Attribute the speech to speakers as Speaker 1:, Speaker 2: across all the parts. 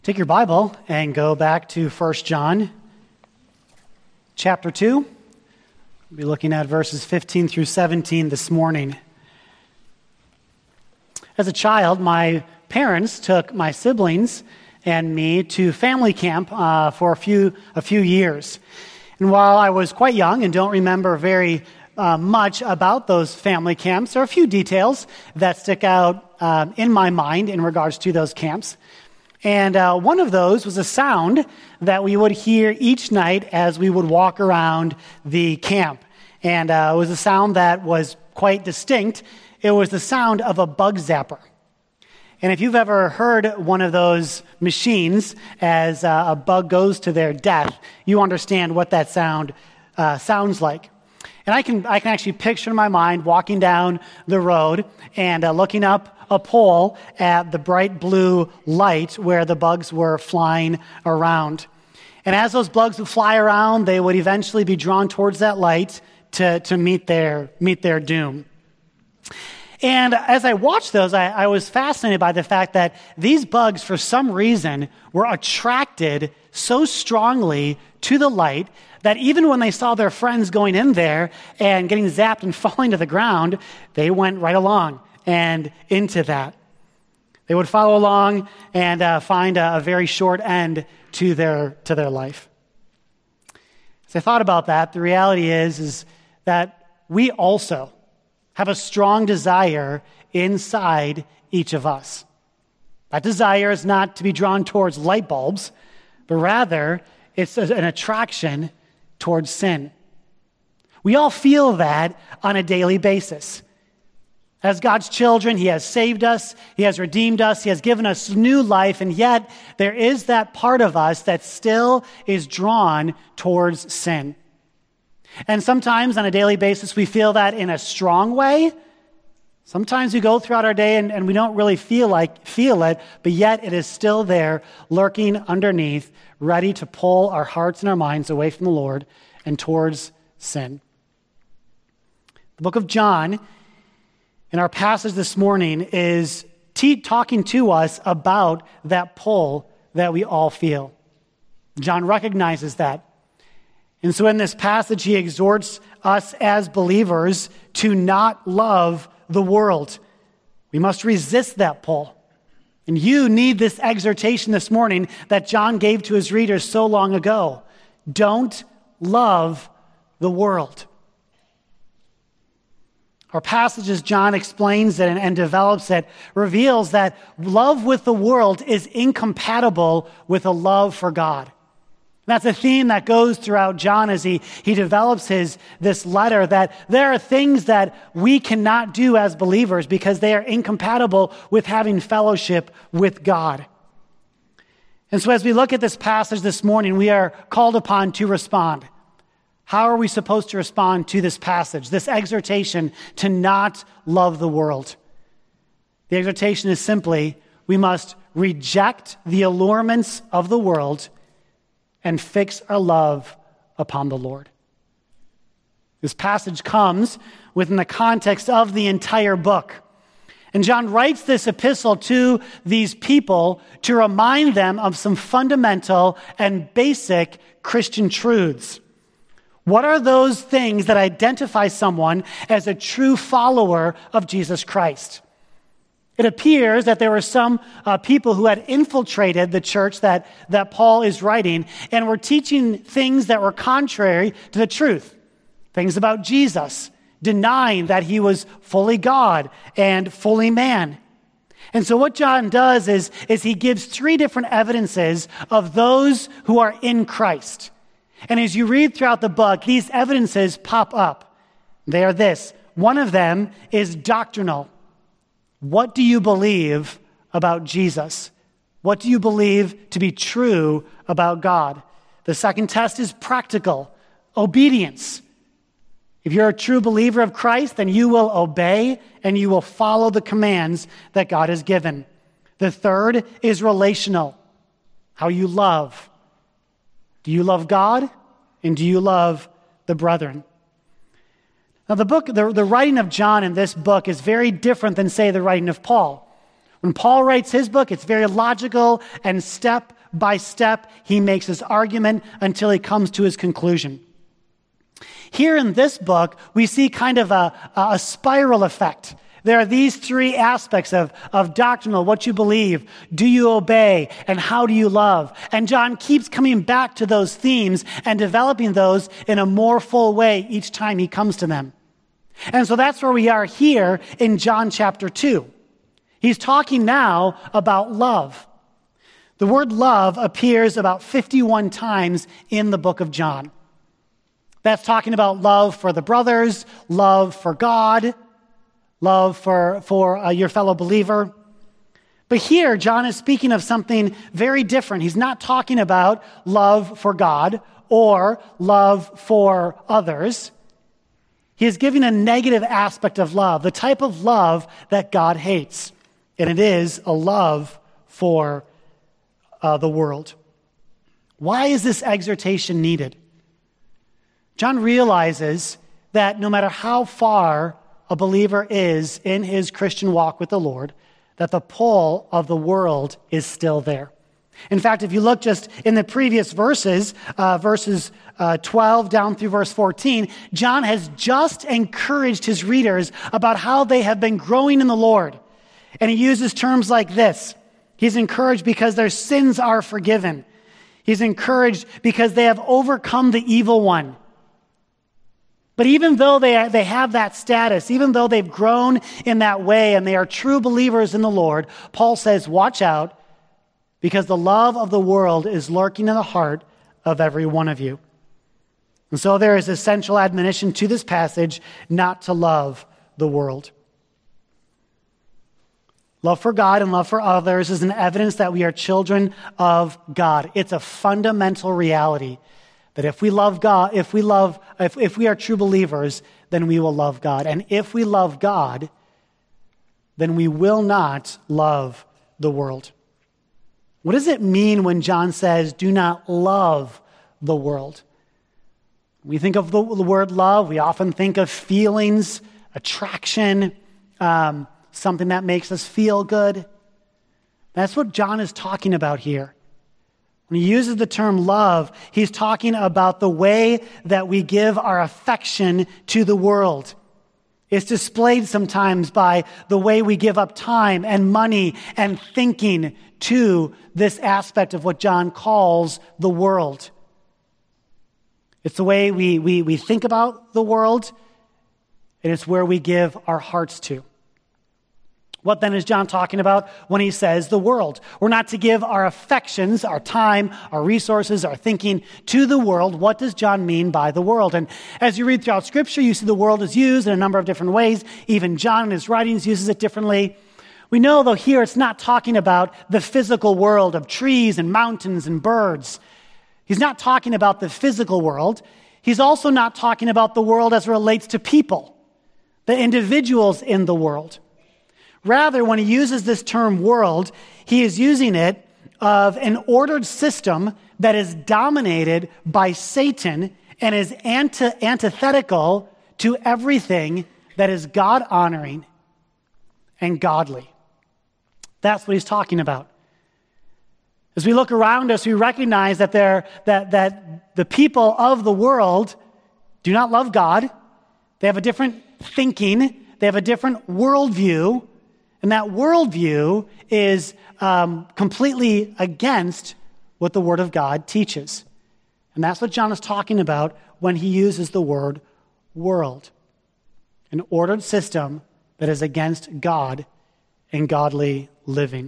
Speaker 1: Take your Bible and go back to 1 John chapter 2. We'll be looking at verses 15 through 17 this morning. As a child, my parents took my siblings and me to family camp for a few years. And while I was quite young and don't remember very much about those family camps, there are a few details that stick out in my mind in regards to those camps. And one of those was a sound that we would hear each night as we would walk around the camp. And it was a sound that was quite distinct. It was the sound of a bug zapper. And if you've ever heard one of those machines as a bug goes to their death, you understand what that sound sounds like. And I can actually picture in my mind walking down the road and looking up a pole at the bright blue light where the bugs were flying around. And as those bugs would fly around, they would eventually be drawn towards that light to meet their doom. And as I watched those, I was fascinated by the fact that these bugs, for some reason, were attracted so strongly to the light that even when they saw their friends going in there and getting zapped and falling to the ground, they went right along and into that. They would follow along and find a very short end to their life. As I thought about that, the reality is that we also have a strong desire inside each of us. That desire is not to be drawn towards light bulbs, but rather it's an attraction towards sin. We all feel that on a daily basis. As God's children, He has saved us, He has redeemed us, He has given us new life, and yet there is that part of us that still is drawn towards sin. And sometimes on a daily basis, we feel that in a strong way. Sometimes we go throughout our day and we don't really feel it, but yet it is still there, lurking underneath, ready to pull our hearts and our minds away from the Lord and towards sin. The book of John, in our passage this morning, is talking to us about that pull that we all feel. John recognizes that. And so in this passage, he exhorts us as believers to not love the world. We must resist that pull. And you need this exhortation this morning that John gave to his readers so long ago. Don't love the world. Our passage, as John explains it and develops it, reveals that love with the world is incompatible with a love for God. That's a theme that goes throughout John as he develops this letter, that there are things that we cannot do as believers because they are incompatible with having fellowship with God. And so as we look at this passage this morning, we are called upon to respond. How are we supposed to respond to this passage, this exhortation to not love the world? The exhortation is simply, we must reject the allurements of the world and fix our love upon the Lord. This passage comes within the context of the entire book. And John writes this epistle to these people to remind them of some fundamental and basic Christian truths. What are those things that identify someone as a true follower of Jesus Christ? It appears that there were some people who had infiltrated the church that Paul is writing and were teaching things that were contrary to the truth. Things about Jesus, denying that he was fully God and fully man. And so what John does is he gives three different evidences of those who are in Christ. And as you read throughout the book, these evidences pop up. They are this. One of them is doctrinal. What do you believe about Jesus? What do you believe to be true about God? The second test is practical, obedience. If you're a true believer of Christ, then you will obey and you will follow the commands that God has given. The third is relational, how you love. Do you love God? And do you love the brethren? Now the writing of John in this book is very different than, say, the writing of Paul. When Paul writes his book, it's very logical, and step by step, he makes his argument until he comes to his conclusion. Here in this book, we see kind of a spiral effect. There are these three aspects of doctrinal, what you believe, do you obey, and how do you love. And John keeps coming back to those themes and developing those in a more full way each time he comes to them. And so that's where we are here in John chapter 2. He's talking now about love. The word love appears about 51 times in the book of John. That's talking about love for the brothers, love for God, love for your fellow believer. But here, John is speaking of something very different. He's not talking about love for God or love for others. He is giving a negative aspect of love, the type of love that God hates. And it is a love for the world. Why is this exhortation needed? John realizes that no matter how far a believer is in his Christian walk with the Lord, that the pull of the world is still there. In fact, if you look just in the previous verses 12 down through verse 14, John has just encouraged his readers about how they have been growing in the Lord. And he uses terms like this. He's encouraged because their sins are forgiven. He's encouraged because they have overcome the evil one. But even though they have that status, even though they've grown in that way and they are true believers in the Lord, Paul says, watch out, because the love of the world is lurking in the heart of every one of you. And so there is essential admonition to this passage not to love the world. Love for God and love for others is an evidence that we are children of God. It's a fundamental reality that if we love God, if we are true believers, then we will love God. And if we love God, then we will not love the world. What does it mean when John says, do not love the world? We think of the word love, we often think of feelings, attraction, something that makes us feel good. That's what John is talking about here. When he uses the term love, he's talking about the way that we give our affection to the world. It's displayed sometimes by the way we give up time and money and thinking to this aspect of what John calls the world. It's the way we think about the world, and it's where we give our hearts to. What then is John talking about when he says the world? We're not to give our affections, our time, our resources, our thinking to the world. What does John mean by the world? And as you read throughout Scripture, you see the world is used in a number of different ways. Even John in his writings uses it differently. We know, though, here it's not talking about the physical world of trees and mountains and birds. He's not talking about the physical world. He's also not talking about the world as it relates to people, the individuals in the world. Rather, when he uses this term world, he is using it of an ordered system that is dominated by Satan and is antithetical to everything that is God-honoring and godly. That's what he's talking about. As we look around us, we recognize that that the people of the world do not love God. They have a different thinking. They have a different worldview. And that worldview is completely against what the Word of God teaches. And that's what John is talking about when he uses the word world. An ordered system that is against God and godly living.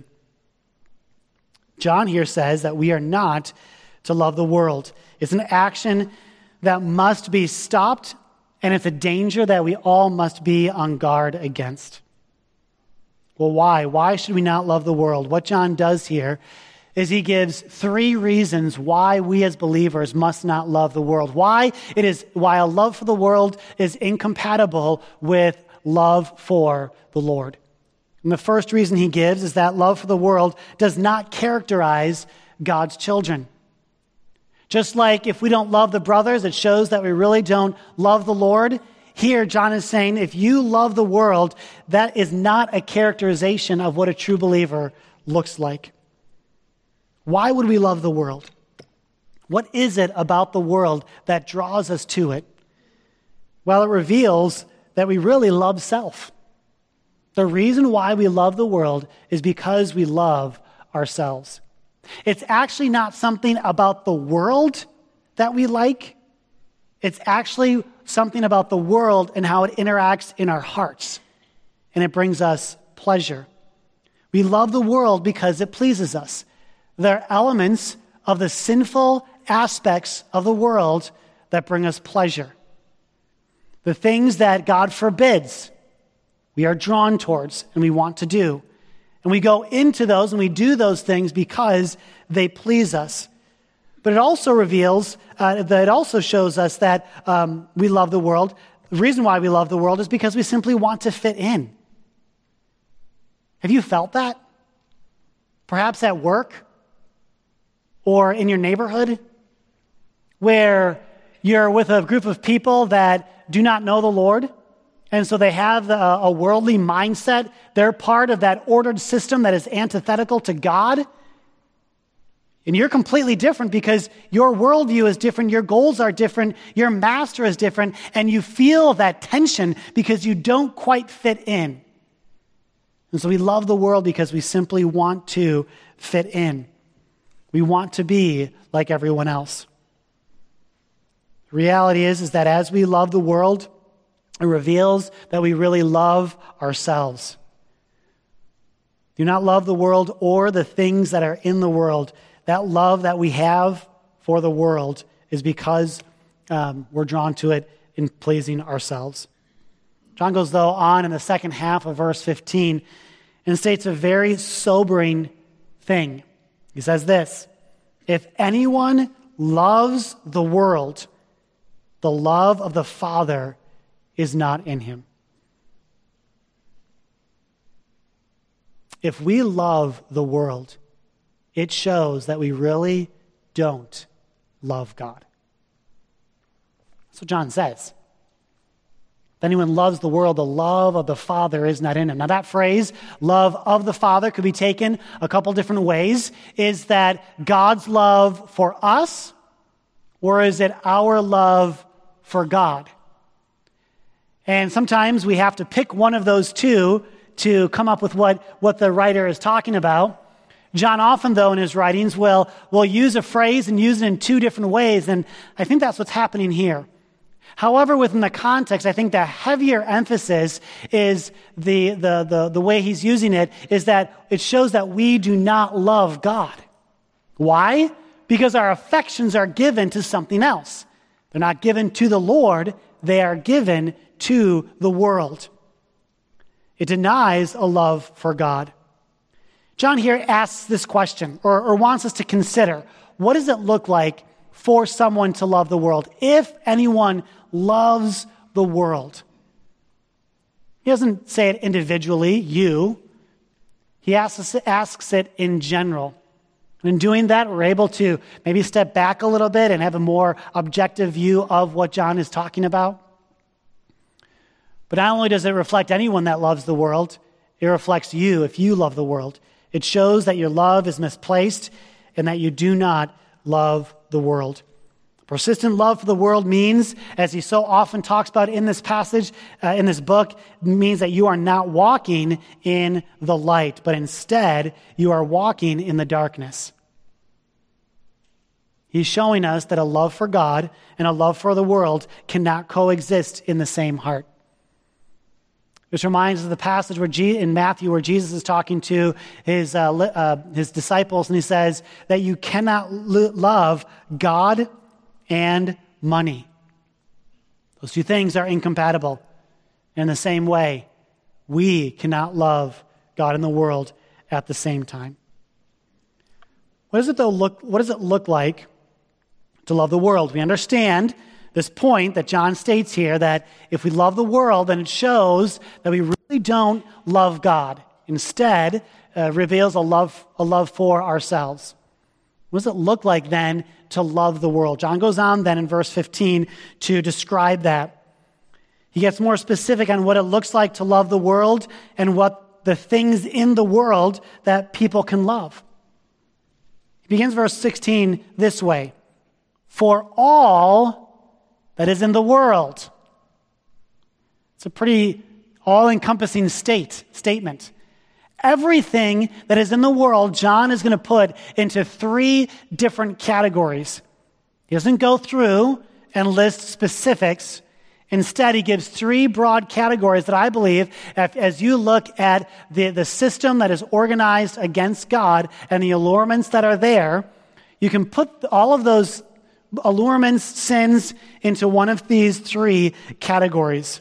Speaker 1: John here says that we are not to love the world. It's an action that must be stopped, and it's a danger that we all must be on guard against. Well, why? Why should we not love the world? What John does here is he gives 3 reasons why we as believers must not love the world. Why a love for the world is incompatible with love for the Lord. And the first reason he gives is that love for the world does not characterize God's children. Just like if we don't love the brothers, it shows that we really don't love the Lord. here John is saying if you love the world, that is not a characterization of what a true believer looks like. Why would we love the world? What is it about the world that draws us to it? Well, it reveals that we really love self. The reason why we love the world is because we love ourselves. It's actually not something about the world that we like. It's actually something about the world and how it interacts in our hearts, and it brings us pleasure. We love the world because it pleases us. There are elements of the sinful aspects of the world that bring us pleasure. The things that God forbids, we are drawn towards and we want to do. And we go into those and we do those things because they please us. But it also reveals, that it also shows us that we love the world. The reason why we love the world is because we simply want to fit in. Have you felt that? Perhaps at work or in your neighborhood, where you're with a group of people that do not know the Lord, and so they have a worldly mindset. They're part of that ordered system that is antithetical to God. And you're completely different because your worldview is different, your goals are different, your master is different, and you feel that tension because you don't quite fit in. And so we love the world because we simply want to fit in. We want to be like everyone else. The reality is that as we love the world, it reveals that we really love ourselves. Do not love the world or the things that are in the world. That love that we have for the world is because we're drawn to it in pleasing ourselves. John goes, though, on in the second half of verse 15 and states a very sobering thing. He says this, if anyone loves the world, the love of the Father is not in him. If we love the world, it shows that we really don't love God. That's what John says. If anyone loves the world, the love of the Father is not in him. Now that phrase, love of the Father, could be taken a couple different ways. Is that God's love for us, or is it our love for God? And sometimes we have to pick one of those two to come up with what the writer is talking about. John often, though, in his writings will use a phrase and use it in two different ways, and I think that's what's happening here. However, within the context, I think the heavier emphasis is the way he's using it is that it shows that we do not love God. Why? Because our affections are given to something else. They're not given to the Lord, they are given to the world. It denies a love for God. John here asks this question, or wants us to consider, what does it look like for someone to love the world? If anyone loves the world. He doesn't say it individually, you. He asks it in general. And in doing that, we're able to maybe step back a little bit and have a more objective view of what John is talking about. But not only does it reflect anyone that loves the world, it reflects you if you love the world. It shows that your love is misplaced and that you do not love the world. Persistent love for the world means, as he so often talks about in this passage, in this book, means that you are not walking in the light, but instead you are walking in the darkness. He's showing us that a love for God and a love for the world cannot coexist in the same heart. This reminds us of the passage in Matthew where Jesus is talking to his disciples, and he says that you cannot love God and money. Those two things are incompatible. In the same way, we cannot love God and the world at the same time. What does it look like to love the world? We understand this point that John states here, that if we love the world, then it shows that we really don't love God. Instead, reveals a love for ourselves. What does it look like then to love the world? John goes on then in verse 15 to describe that. He gets more specific on what it looks like to love the world and what the things in the world that people can love. He begins verse 16 this way: for all that is in the world. It's a pretty all-encompassing statement. Everything that is in the world, John is going to put into 3 different categories. He doesn't go through and list specifics. Instead, he gives 3 broad categories that I believe, as you look at the system that is organized against God and the allurements that are there, you can put all of those allurements, sins, into one of these 3 categories.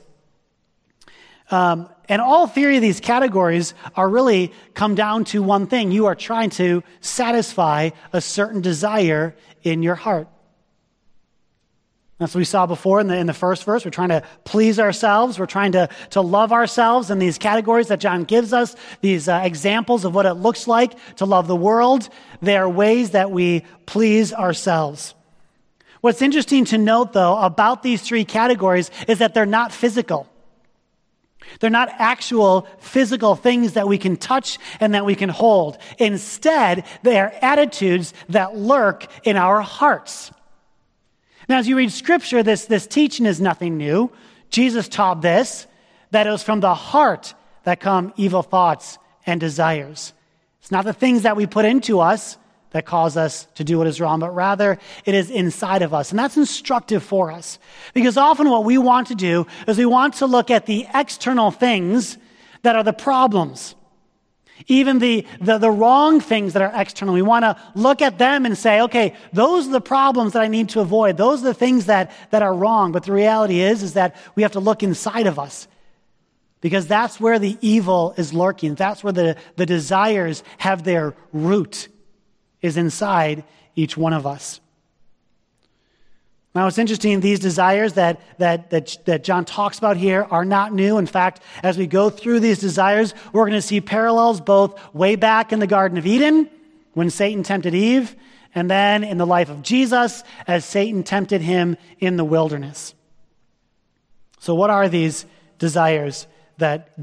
Speaker 1: And all 3 of these categories are really come down to one thing. You are trying to satisfy a certain desire in your heart. That's what we saw before in the first verse. We're trying to please ourselves. We're trying to love ourselves in these categories that John gives us, these examples of what it looks like to love the world. They are ways that we please ourselves. What's interesting to note, though, about these 3 categories is that they're not physical. They're not actual physical things that we can touch and that we can hold. Instead, they are attitudes that lurk in our hearts. Now, as you read Scripture, this teaching is nothing new. Jesus taught this, that it was from the heart that come evil thoughts and desires. It's not the things that we put into us that cause us to do what is wrong, but rather it is inside of us. And that's instructive for us. Because often what we want to do is we want to look at the external things that are the problems. Even the wrong things that are external. We want to look at them and say, okay, those are the problems that I need to avoid. Those are the things that are wrong. But the reality is that we have to look inside of us. Because that's where the evil is lurking. That's where the desires have their root, is inside each one of us. Now, it's interesting, these desires that John talks about here are not new. In fact, as we go through these desires, we're going to see parallels both way back in the Garden of Eden, when Satan tempted Eve, and then in the life of Jesus, as Satan tempted him in the wilderness. So what are these desires that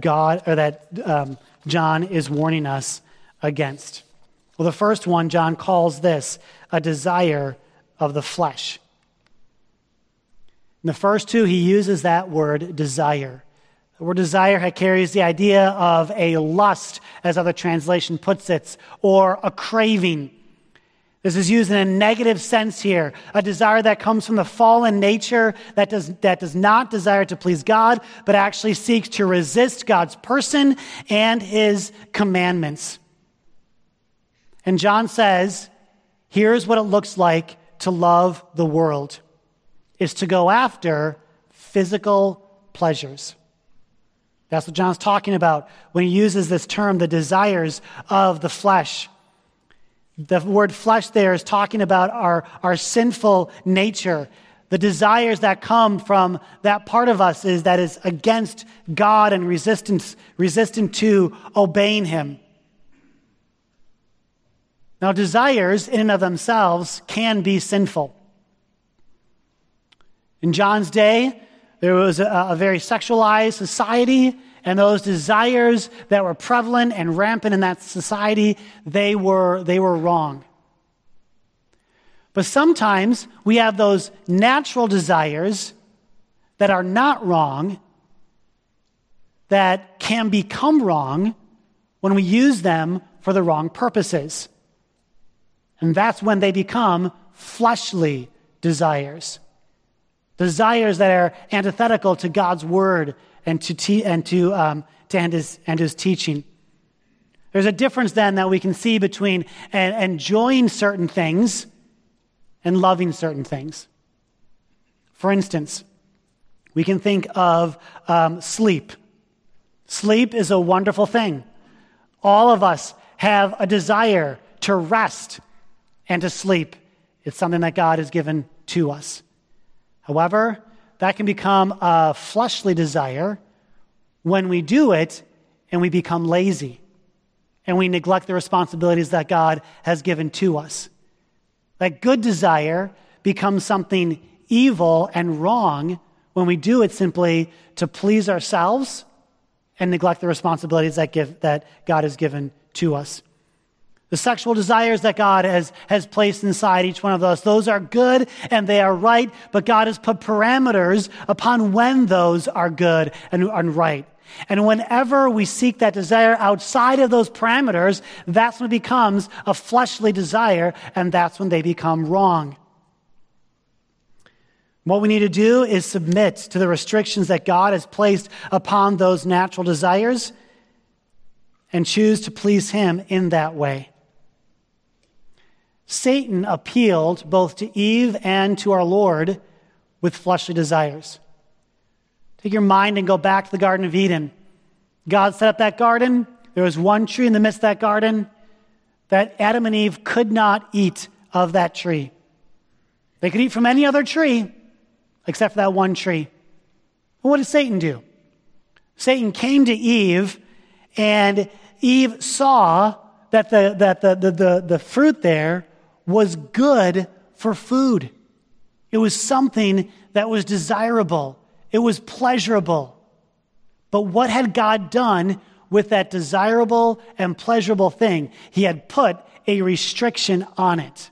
Speaker 1: John is warning us against? Well, the first one, John calls this a desire of the flesh. In the first 2, he uses that word desire. The word desire carries the idea of a lust, as other translation puts it, or a craving. This is used in a negative sense here, a desire that comes from the fallen nature that does not desire to please God, but actually seeks to resist God's person and his commandments. And John says, here's what it looks like to love the world. Is to go after physical pleasures. That's what John's talking about when he uses this term, the desires of the flesh. The word flesh there is talking about our sinful nature. The desires that come from that part of us that is against God and resistant to obeying him. Now, desires in and of themselves can be sinful. In John's day, there was a very sexualized society, and those desires that were prevalent and rampant in that society, they were wrong. But sometimes we have those natural desires that are not wrong, that can become wrong when we use them for the wrong purposes. And that's when they become fleshly desires. Desires that are antithetical to God's word and to his teaching. There's a difference then that we can see between enjoying certain things and loving certain things. For instance, we can think of sleep. Sleep is a wonderful thing. All of us have a desire to rest and to sleep. It's something that God has given to us. However, that can become a fleshly desire when we do it and we become lazy and we neglect the responsibilities that God has given to us. That good desire becomes something evil and wrong when we do it simply to please ourselves and neglect the responsibilities that God has given to us. The sexual desires that God has placed inside each one of us, those are good and they are right, but God has put parameters upon when those are good and right. And whenever we seek that desire outside of those parameters, that's when it becomes a fleshly desire, and that's when they become wrong. What we need to do is submit to the restrictions that God has placed upon those natural desires and choose to please Him in that way. Satan appealed both to Eve and to our Lord with fleshly desires. Take your mind and go back to the Garden of Eden. God set up that garden. There was one tree in the midst of that garden that Adam and Eve could not eat of that tree. They could eat from any other tree except for that one tree. Well, what did Satan do? Satan came to Eve, and Eve saw that the fruit there was good for food. It was something that was desirable. It was pleasurable. But what had God done with that desirable and pleasurable thing? He had put a restriction on it.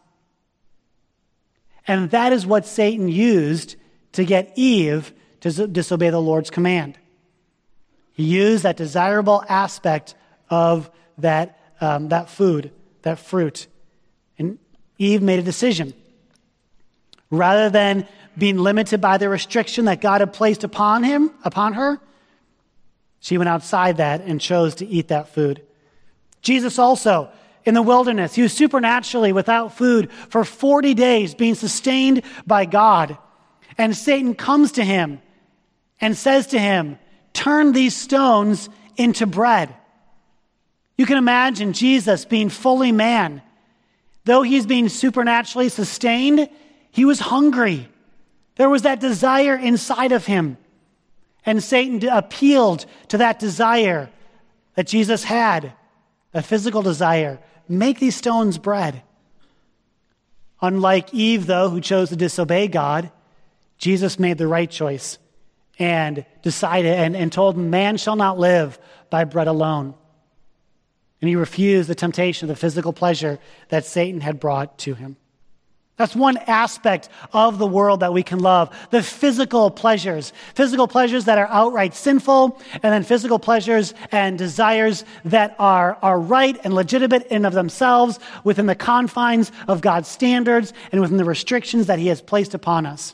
Speaker 1: And that is what Satan used to get Eve to disobey the Lord's command. He used that desirable aspect of that food, that fruit. And Eve made a decision. Rather than being limited by the restriction that God had placed upon her, she went outside that and chose to eat that food. Jesus also, in the wilderness, he was supernaturally without food for 40 days, being sustained by God. And Satan comes to him and says to him, "Turn these stones into bread." You can imagine Jesus being fully man. Though he's being supernaturally sustained, he was hungry. There was that desire inside of him. And Satan appealed to that desire that Jesus had, a physical desire. Make these stones bread. Unlike Eve, though, who chose to disobey God, Jesus made the right choice and decided and told him, "Man shall not live by bread alone." And he refused the temptation of the physical pleasure that Satan had brought to him. That's one aspect of the world that we can love. The physical pleasures that are outright sinful, and then physical pleasures and desires that are right and legitimate in of themselves within the confines of God's standards and within the restrictions that He has placed upon us.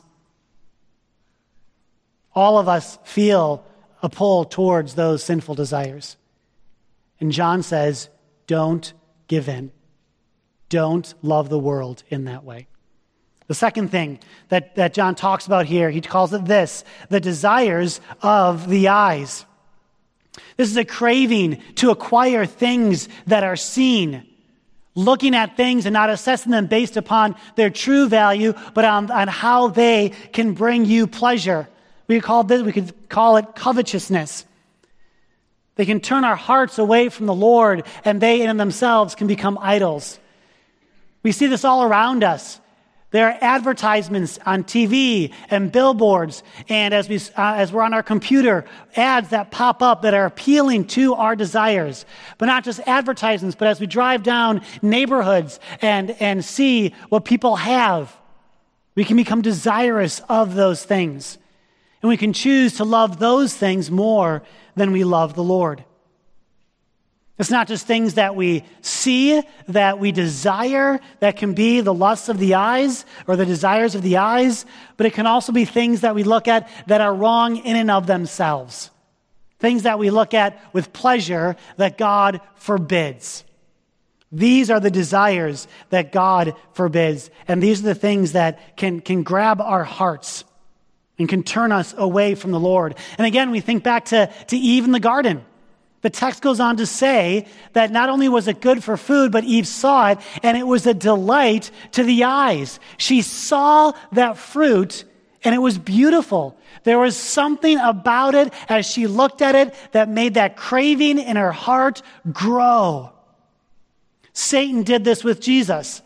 Speaker 1: All of us feel a pull towards those sinful desires. And John says, don't give in. Don't love the world in that way. The second thing that John talks about here, he calls it this, the desires of the eyes. This is a craving to acquire things that are seen, looking at things and not assessing them based upon their true value, but on how they can bring you pleasure. We could call it covetousness. They can turn our hearts away from the Lord, and they in themselves can become idols. We see this all around us. There are advertisements on TV and billboards, and as we're on our computer, ads that pop up that are appealing to our desires. But not just advertisements, but as we drive down neighborhoods and see what people have, we can become desirous of those things. And we can choose to love those things more than we love the Lord. It's not just things that we see, that we desire, that can be the lusts of the eyes or the desires of the eyes, but it can also be things that we look at that are wrong in and of themselves. Things that we look at with pleasure that God forbids. These are the desires that God forbids, and these are the things that can grab our hearts and can turn us away from the Lord. And again, we think back to Eve in the garden. The text goes on to say that not only was it good for food, but Eve saw it, and it was a delight to the eyes. She saw that fruit, and it was beautiful. There was something about it as she looked at it that made that craving in her heart grow. Satan did this with Jesus.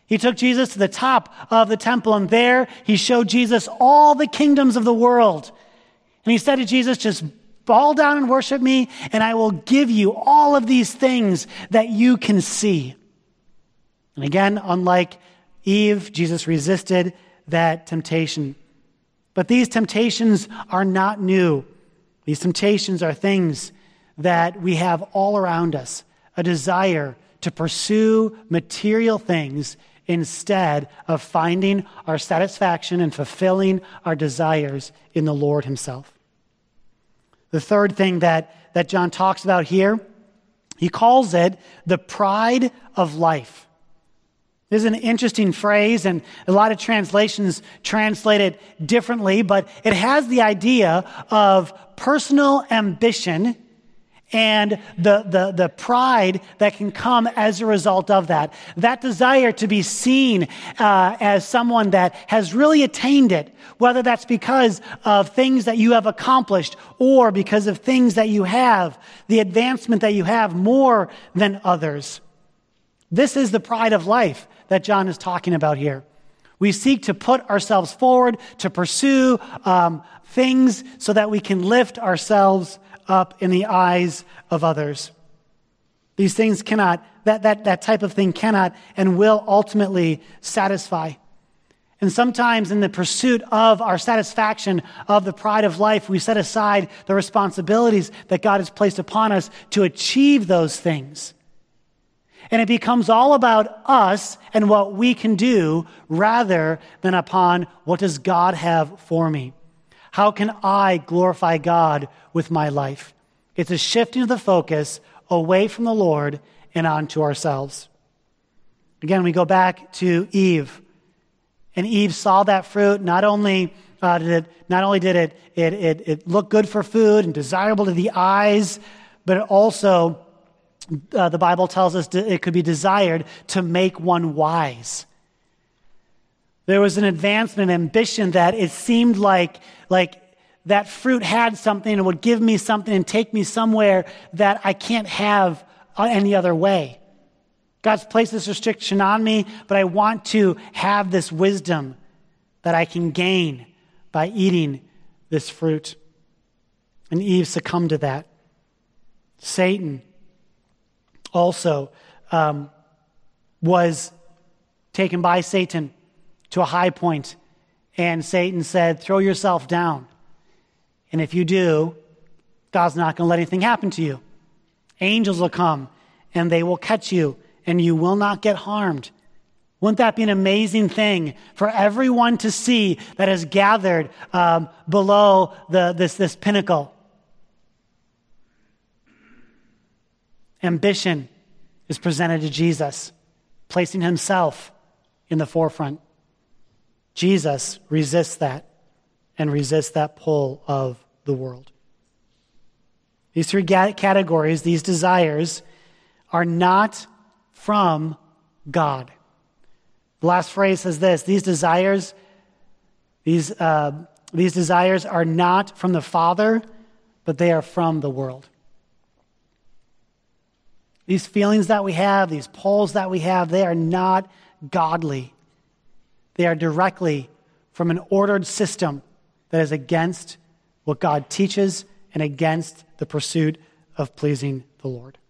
Speaker 1: He took Jesus to the top of the temple, and there he showed Jesus all the kingdoms of the world. And he said to Jesus, just fall down and worship me, and I will give you all of these things that you can see. And again, unlike Eve, Jesus resisted that temptation. But these temptations are not new. These temptations are things that we have all around us, a desire to pursue material things instead of finding our satisfaction and fulfilling our desires in the Lord himself. The third thing that John talks about here, he calls it the pride of life. This is an interesting phrase, and a lot of translations translate it differently, but it has the idea of personal ambition and the pride that can come as a result of that. That desire to be seen as someone that has really attained it, whether that's because of things that you have accomplished or because of things that you have, the advancement that you have more than others. This is the pride of life that John is talking about here. We seek to put ourselves forward, to pursue things so that we can lift ourselves up in the eyes of others. These things cannot, that type of thing cannot and will ultimately satisfy. And sometimes in the pursuit of our satisfaction of the pride of life, we set aside the responsibilities that God has placed upon us to achieve those things. And it becomes all about us and what we can do rather than upon what does God have for me. How can I glorify God with my life? It's a shifting of the focus away from the Lord and onto ourselves. Again, we go back to Eve. And Eve saw that fruit. Not only did it look good for food and desirable to the eyes, but it also, the Bible tells us it could be desired to make one wise. There was an advancement, an ambition that it seemed like that fruit had something and would give me something and take me somewhere that I can't have any other way. God's placed this restriction on me, but I want to have this wisdom that I can gain by eating this fruit. And Eve succumbed to that. Satan also was taken by Satan to a high point, and Satan said, throw yourself down. And if you do, God's not going to let anything happen to you. Angels will come, and they will catch you, and you will not get harmed. Wouldn't that be an amazing thing for everyone to see that is gathered below this pinnacle? Ambition is presented to Jesus, placing himself in the forefront. Jesus resists that and resists that pull of the world. These three categories, these desires, are not from God. The last phrase says this: these desires are not from the Father, but they are from the world. These feelings that we have, these pulls that we have, they are not godly. They are directly from an ordered system that is against what God teaches and against the pursuit of pleasing the Lord.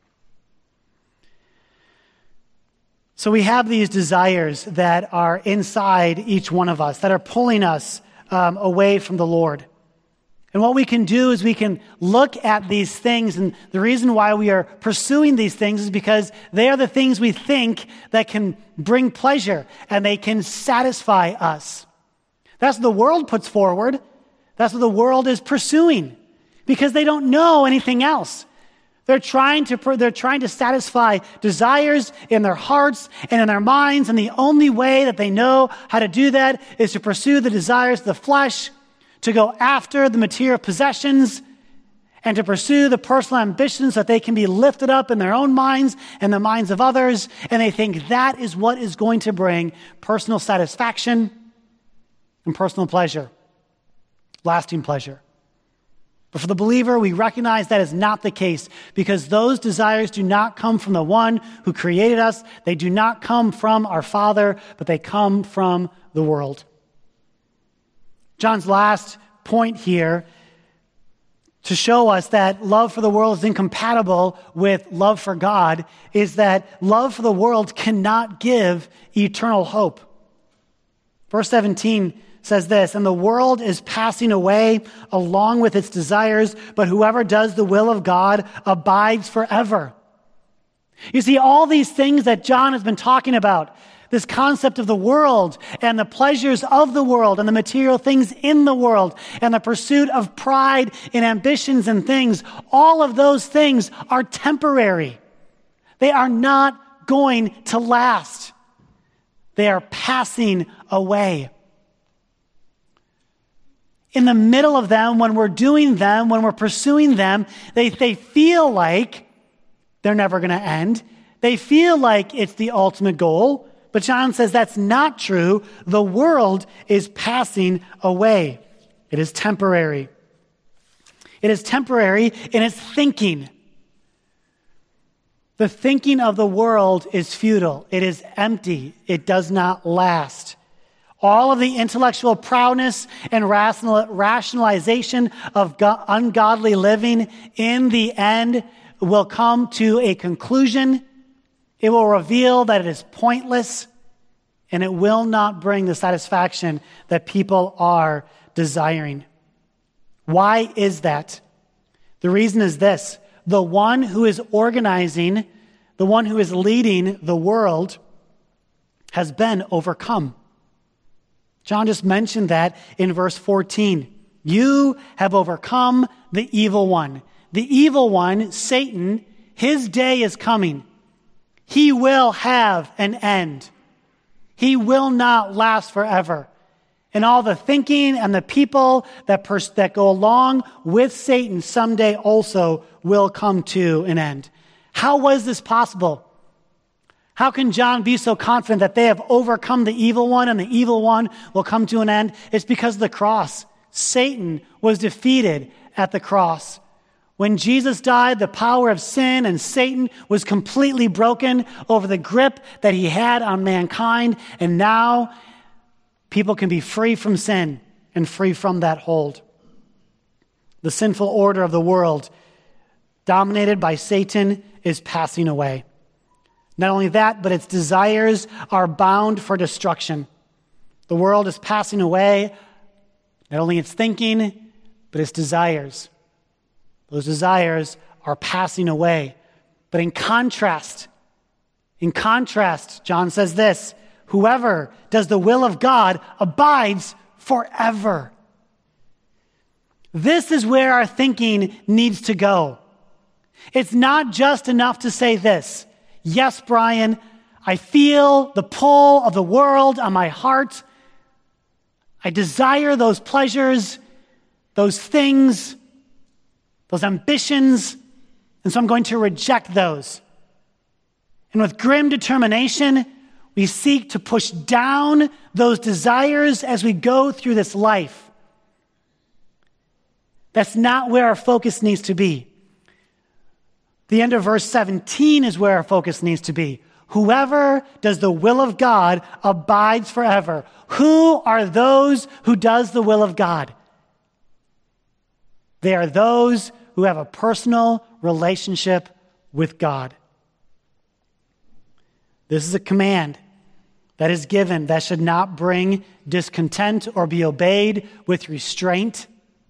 Speaker 1: So we have these desires that are inside each one of us, that are pulling us away from the Lord. And what we can do is we can look at these things, and the reason why we are pursuing these things is because they are the things we think that can bring pleasure and they can satisfy us. That's what the world puts forward. That's what the world is pursuing because they don't know anything else. They're trying to satisfy desires in their hearts and in their minds, and the only way that they know how to do that is to pursue the desires of the flesh, to go after the material possessions, and to pursue the personal ambitions that they can be lifted up in their own minds and the minds of others, and they think that is what is going to bring personal satisfaction and personal pleasure, lasting pleasure. But for the believer, we recognize that is not the case because those desires do not come from the one who created us. They do not come from our Father, but they come from the world. John's last point here to show us that love for the world is incompatible with love for God is that love for the world cannot give eternal hope. Verse 17 says this, "And the world is passing away along with its desires, but whoever does the will of God abides forever." You see, all these things that John has been talking about, this concept of the world and the pleasures of the world and the material things in the world and the pursuit of pride and ambitions and things, all of those things are temporary. They are not going to last. They are passing away. In the middle of them, when we're doing them, when we're pursuing them, they feel like they're never going to end. They feel like it's the ultimate goal. But John says that's not true. The world is passing away. It is temporary. It is temporary in its thinking. The thinking of the world is futile. It is empty. It does not last. All of the intellectual prowess and rationalization of ungodly living in the end will come to a conclusion. It will reveal that it is pointless, and it will not bring the satisfaction that people are desiring. Why is that? The reason is this. The one who is organizing, the one who is leading the world has been overcome. John just mentioned that in verse 14. You have overcome the evil one. The evil one, Satan, his day is coming. He will have an end. He will not last forever. And all the thinking and the people that go along with Satan someday also will come to an end. How was this possible? How can John be so confident that they have overcome the evil one and the evil one will come to an end? It's because of the cross. Satan was defeated at the cross. When Jesus died, the power of sin and Satan was completely broken over the grip that he had on mankind. And now people can be free from sin and free from that hold. The sinful order of the world, dominated by Satan, is passing away. Not only that, but its desires are bound for destruction. The world is passing away, not only its thinking, but its desires. Those desires are passing away. But in contrast, John says this, whoever does the will of God abides forever. This is where our thinking needs to go. It's not just enough to say this, yes, Brian, I feel the pull of the world on my heart. I desire those pleasures, those things, those ambitions, and so I'm going to reject those. And with grim determination, we seek to push down those desires as we go through this life. That's not where our focus needs to be. The end of verse 17 is where our focus needs to be. Whoever does the will of God abides forever. Who are those who does the will of God? They are those who have a personal relationship with God. This is a command that is given that should not bring discontent or be obeyed with restraint.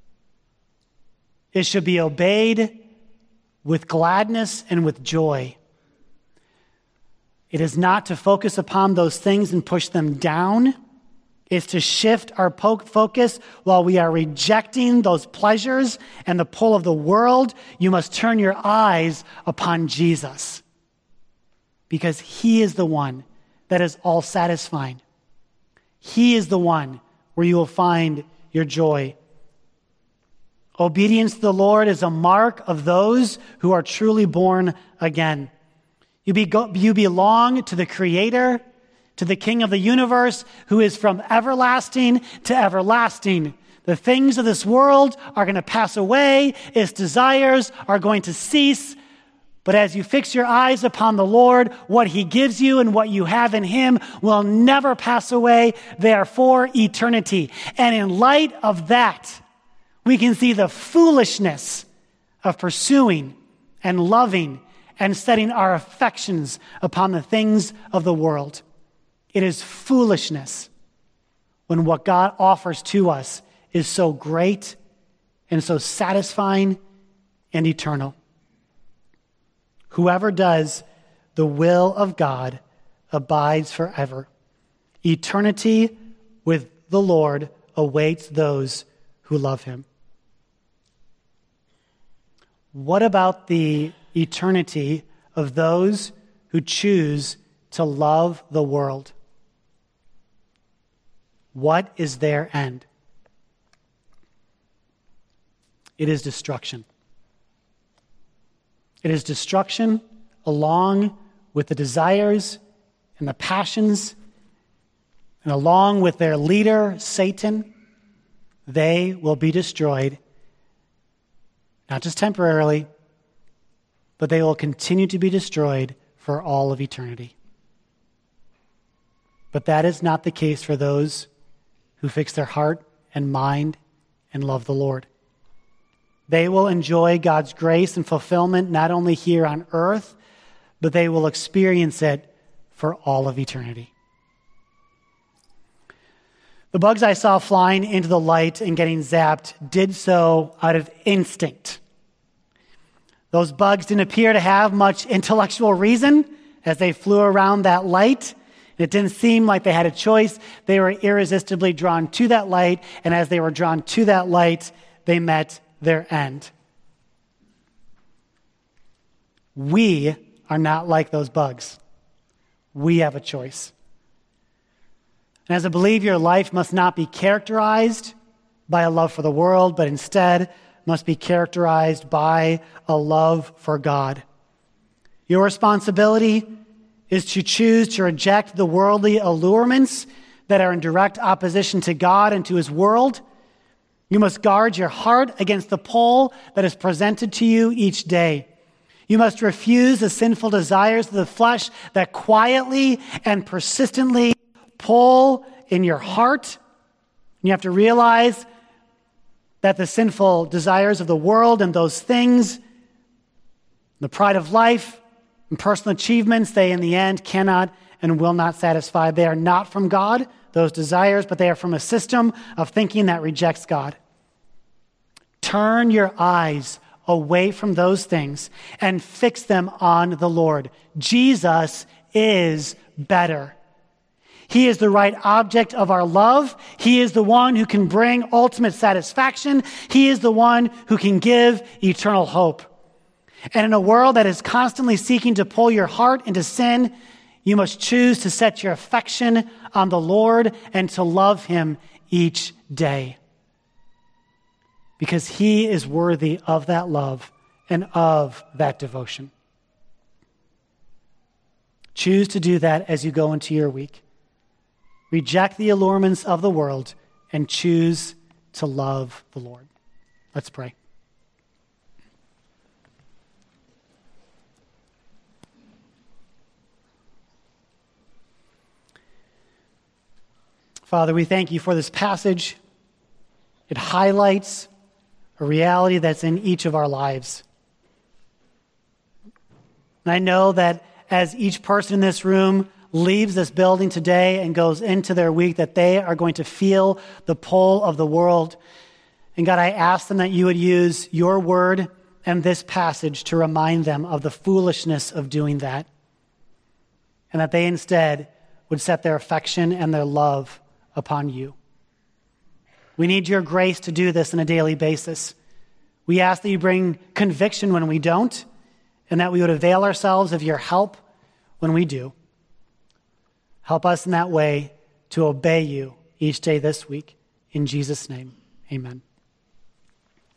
Speaker 1: It should be obeyed with gladness and with joy. It is not to focus upon those things and push them down. It's to shift our focus while we are rejecting those pleasures and the pull of the world. You must turn your eyes upon Jesus because he is the one that is all satisfying. He is the one where you will find your joy. Obedience to the Lord is a mark of those who are truly born again. You belong to the Creator, to the King of the universe, who is from everlasting to everlasting. The things of this world are going to pass away. Its desires are going to cease. But as you fix your eyes upon the Lord, what he gives you and what you have in him will never pass away. They are for eternity. And in light of that, we can see the foolishness of pursuing and loving and setting our affections upon the things of the world. It is foolishness when what God offers to us is so great and so satisfying and eternal. Whoever does the will of God abides forever. Eternity with the Lord awaits those who love him. What about the eternity of those who choose to love the world? What is their end? It is destruction. It is destruction along with the desires and the passions, and along with their leader, Satan. They will be destroyed, not just temporarily, but they will continue to be destroyed for all of eternity. But that is not the case for those who fix their heart and mind and love the Lord. They will enjoy God's grace and fulfillment not only here on earth, but they will experience it for all of eternity. The bugs I saw flying into the light and getting zapped did so out of instinct. Those bugs didn't appear to have much intellectual reason as they flew around that light. It didn't seem like they had a choice. They were irresistibly drawn to that light, and as they were drawn to that light, they met their end. We are not like those bugs. We have a choice. And as a believer, your life must not be characterized by a love for the world, but instead must be characterized by a love for God. Your responsibility is to choose to reject the worldly allurements that are in direct opposition to God and to his world. You must guard your heart against the pull that is presented to you each day. You must refuse the sinful desires of the flesh that quietly and persistently pull in your heart. You have to realize that the sinful desires of the world and those things, the pride of life and personal achievements, they in the end cannot and will not satisfy. They are not from God, those desires, but they are from a system of thinking that rejects God. Turn your eyes away from those things and fix them on the Lord. Jesus is better. He is the right object of our love. He is the one who can bring ultimate satisfaction. He is the one who can give eternal hope. And in a world that is constantly seeking to pull your heart into sin, you must choose to set your affection on the Lord and to love him each day. Because he is worthy of that love and of that devotion. Choose to do that as you go into your week. Reject the allurements of the world and choose to love the Lord. Let's pray. Father, we thank you for this passage. It highlights a reality that's in each of our lives. And I know that as each person in this room leaves this building today and goes into their week, that they are going to feel the pull of the world. And God, I ask them that you would use your word and this passage to remind them of the foolishness of doing that. And that they instead would set their affection and their love upon you. We need your grace to do this on a daily basis. We ask that you bring conviction when we don't, and that we would avail ourselves of your help when we do. Help us in that way to obey you each day this week. In Jesus' name, amen.